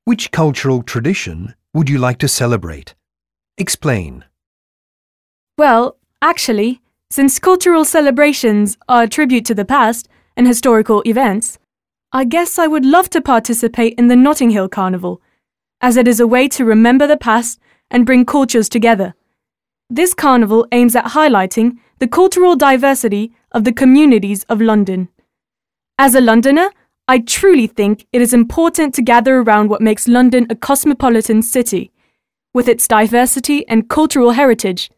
Which cultural tradition would you like to celebrate? Explain. Well, actually, since cultural celebrations are a tribute to the past and historical events, I guess I would love to participate in the Notting Hill Carnival, as it is a way to remember the past and bring cultures together. This carnival aims at highlighting the cultural diversity of the communities of London. As a Londoner, I truly think it is important to gather around what makes London a cosmopolitan city. With its diversity and cultural heritage,